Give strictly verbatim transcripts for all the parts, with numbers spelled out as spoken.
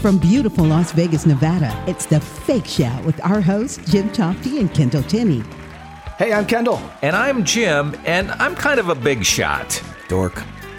From beautiful Las Vegas, Nevada, it's The Fake Shout with our hosts, Jim Tofty and Kendall Tinney. Hey, I'm Kendall. And I'm Jim, and I'm kind of a big shot. Dork.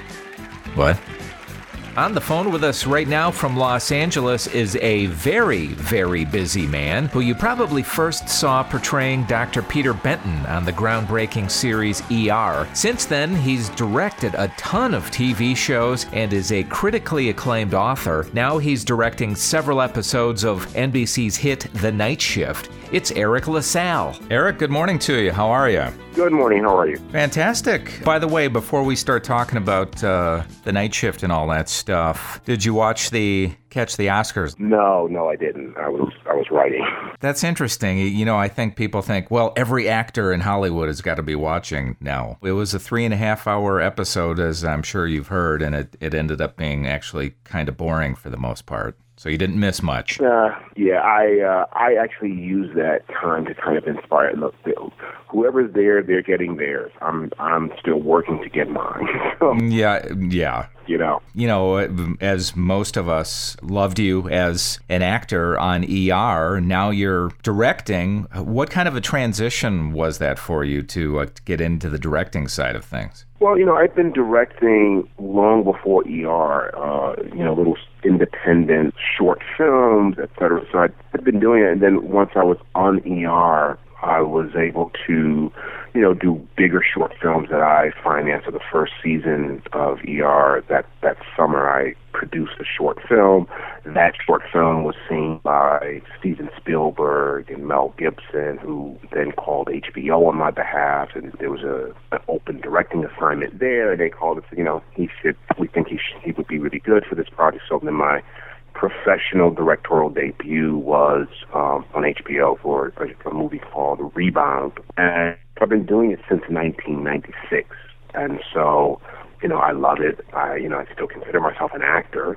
What? On the phone with us right now from Los Angeles is a very, very busy man who you probably first saw portraying Doctor Peter Benton on the groundbreaking series E R. Since then, he's directed a ton of T V shows and is a critically acclaimed author. Now he's directing several episodes of N B C's hit The Night Shift. It's Eric LaSalle. Eric, good morning to you. How are you? Good morning. How are you? Fantastic. By the way, before we start talking about uh, The Night Shift and all that stuff, did you watch the catch the Oscars? No, no, I didn't. I was I was writing. That's interesting. You know, I think people think, well, every actor in Hollywood has got to be watching now. It was a three and a half hour episode, as I'm sure you've heard, and it, it ended up being actually kind of boring for the most part. So you didn't miss much. Uh, yeah, I uh, I actually use that time to kind of inspire. Look, whoever's there, they're getting theirs. I'm I'm still working to get mine. So, yeah, yeah. You know, you know, as most of us loved you as an actor on E R, now you're directing. What kind of a transition was that for you to, uh, to get into the directing side of things? Well, you know, I've been directing long before E R, uh, you know, little independent short films, et cetera. So I've been doing it. And then once I was on E R, I was able to, you know, do bigger short films that I financed. For the first season of E R, that, that summer I produced a short film. That short film was seen by Steven Spielberg and Mel Gibson, who then called H B O on my behalf, and there was a an open directing assignment there, and they called us, you know, he should, we think he should, he would be really good for this project. So then my professional directorial debut was um, on H B O for a, a movie called Rebound, and I've been doing it since nineteen ninety-six, and so, you know, I love it. I, you know, I still consider myself an actor,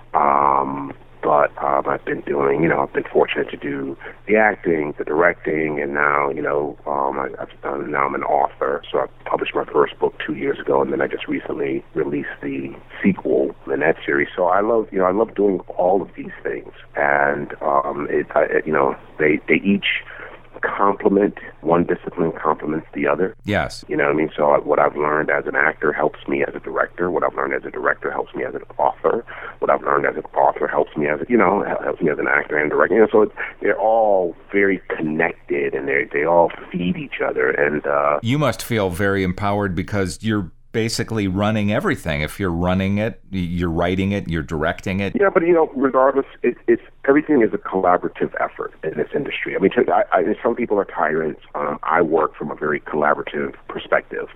um, but um, I've been doing, you know, I've been fortunate to do the acting, the directing, and now, you know, um, I, I've done, now I'm an author. So I published my first book two years ago, and then I just recently released the sequel in that series. So I love, you know, I love doing all of these things, and um, it, I, it, you know, they they each complement, one discipline complements the other. Yes. You know what I mean? So what I've learned as an actor helps me as a director. What I've learned as a director helps me as an author. What I've learned as an author helps me as, a, you know, helps me as an actor and director. You know, so it's, they're all very connected, and they they all feed each other. And uh, you must feel very empowered because you're basically running everything. If you're running it, you're writing it, you're directing it. Yeah, but, you know, regardless, it, it's everything is a collaborative effort in this industry. I mean, I, I, some people are tyrants. Um, I work from a very collaborative perspective.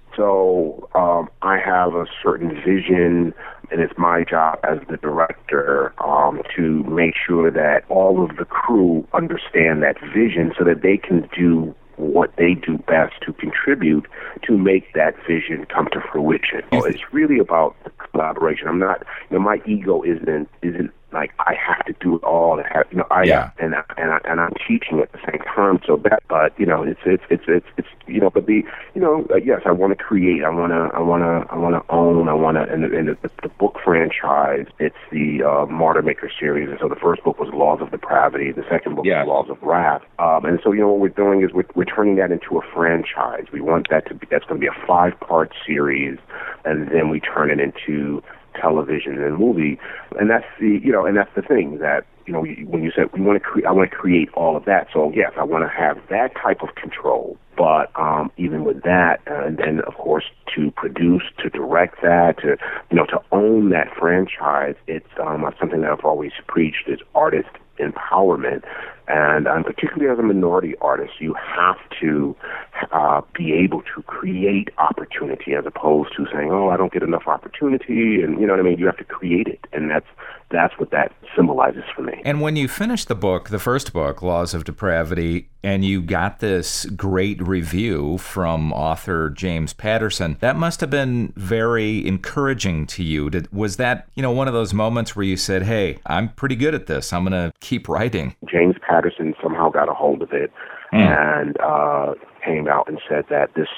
So um, I have a certain vision, and it's my job as the director um, to make sure that all of the crew understand that vision so that they can do what they do best to contribute to make that vision come to fruition. So it's really about the collaboration. I'm not, you know, my ego isn't isn't like I have to do it all. And have, you know, I yeah. and I, and I, and I'm teaching at the same time. So that, but you know, it's it's it's it's, it's you know, but the you know, uh, yes, I want to create. I want to I want to I want to own. I want to. And, the, and the, the book franchise, it's the uh, Martyr Maker series. And so the first book was Laws of Depravity. The second book yeah. was Laws of Wrath. Um, and so you know what we're doing is we're, we're turning that into a franchise. We want that to be that's going to be a five part series, and then we turn it into television and movie. And that's the, you know, and that's the thing that, you know, when you said we want to create, I want to create all of that. So yes, I want to have that type of control. But um, even with that, uh, and then of course to produce, to direct that, to you know, to own that franchise, it's um, something that I've always preached is artist empowerment. And um, particularly as a minority artist, you have to uh, be able to create opportunity as opposed to saying, oh, I don't get enough opportunity. And, you know what I mean? You have to create it. And that's that's what that symbolizes for me. And when you finished the book, the first book, Laws of Depravity, and you got this great review from author James Patterson, that must have been very encouraging to you. Did, was that, you know, one of those moments where you said, hey, I'm pretty good at this. I'm going to keep writing? James Patterson somehow got a hold of it mm. and uh, came out and said that this is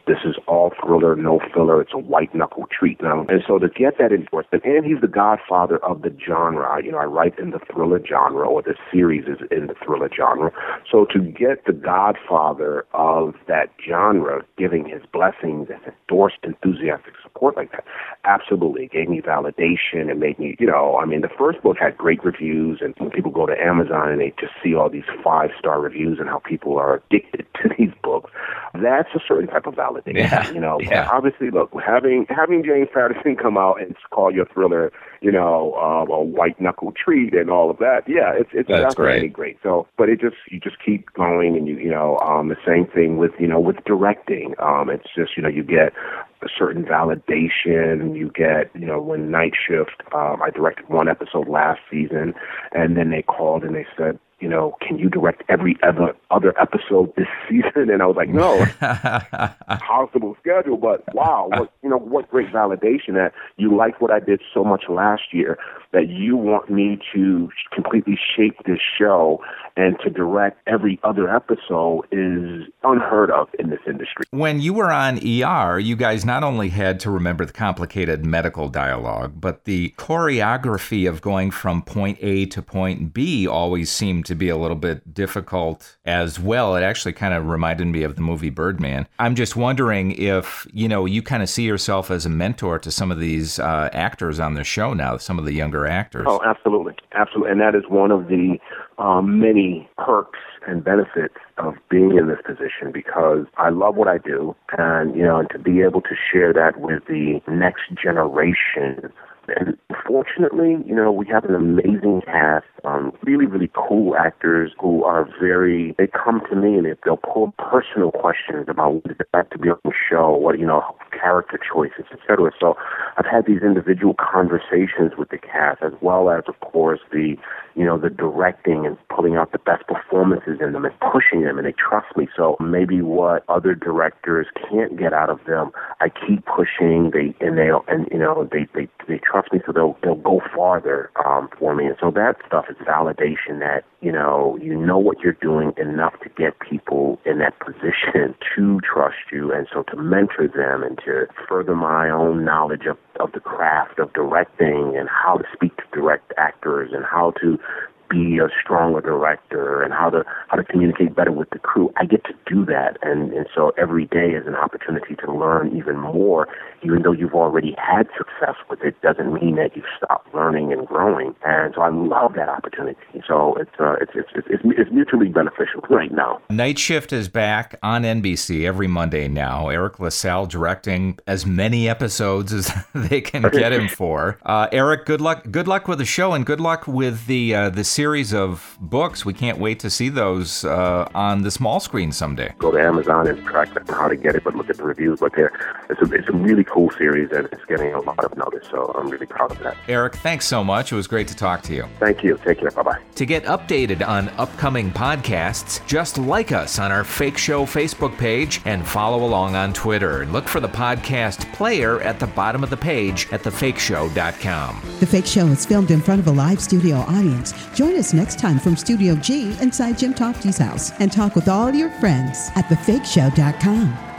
This is all thriller, no filler. It's a white-knuckle treat. Now, and so to get that endorsement, and he's the godfather of the genre. You know, I write in the thriller genre, or the series is in the thriller genre. So to get the godfather of that genre giving his blessings and endorsed enthusiastic support like that, absolutely. It gave me validation. It made me, you know, I mean, the first book had great reviews, and when people go to Amazon and they just see all these five-star reviews and how people are addicted to these books, that's a certain type of validation. Yeah, you know, yeah. Obviously, look, having having James Patterson come out and call your thriller, you know, uh, a white knuckle treat and all of that, yeah, it's it's That's definitely great. great. So, but it just you just keep going, and you you know, um, the same thing with you know with directing. Um, it's just you know you get a certain validation. You get you know when Night Shift, um, I directed one episode last season, and then they called and they said, you know, can you direct every other other episode this season? And I was like, no, possible schedule, but wow, what, you know, what great validation that you liked what I did so much last year that you want me to completely shape this show and to direct every other episode is unheard of in this industry. When you were on E R, you guys not only had to remember the complicated medical dialogue, but the choreography of going from point A to point B always seemed to be a little bit difficult as well. It actually kind of reminded me of the movie Birdman. I'm just wondering if, you know, you kind of see yourself as a mentor to some of these uh, actors on the show now, some of the younger actors. Oh, absolutely. Absolutely. And that is one of the um, many perks and benefits of being in this position, because I love what I do, and, you know, and to be able to share that with the next generation. And fortunately, you know, we have an amazing cast, um, really, really cool actors who are very, they come to me and they, they'll pull personal questions about what it's like to be on the show, what, you know, character choices, et cetera. So I've had these individual conversations with the cast, as well as, of course, the, you know, the directing and pulling out the best performances in them and pushing them, and they trust me. So maybe what other directors can't get out of them, I keep pushing, they, and they, and, you know, they, they, they trust me, so they'll they'll go farther um, for me. And so that stuff is validation that, you know, you know what you're doing enough to get people in that position to trust you, and so to mentor them and to further my own knowledge of, of the craft of directing and how to speak to direct actors and how to be a stronger director and how to how to communicate better with the crew. I get to do that, and, and so every day is an opportunity to learn even more. Even though you've already had success with it, doesn't mean that you've stopped learning and growing. And so I love that opportunity. So it's uh, it's, it's it's it's mutually beneficial right now. Night Shift is back on N B C every Monday now. Eric LaSalle directing as many episodes as they can get him for. Uh, Eric, good luck. Good luck with the show, and good luck with the uh, the series of books. We can't wait to see those uh, on the small screen someday. Go to Amazon and track down how to get it, but look at the reviews. But there, it's a it's a really cool series, and it's getting a lot of notice. So I'm really proud of that. Eric, thanks so much. It was great to talk to you. Thank you. Take care. Bye bye. To get updated on upcoming podcasts, just like us on our Fake Show Facebook page and follow along on Twitter. Look for the podcast player at the bottom of the page at the fake show dot com. The Fake Show is filmed in front of a live studio audience. Join us next time from Studio G inside Jim Tofte's house and talk with all your friends at the fake show dot com.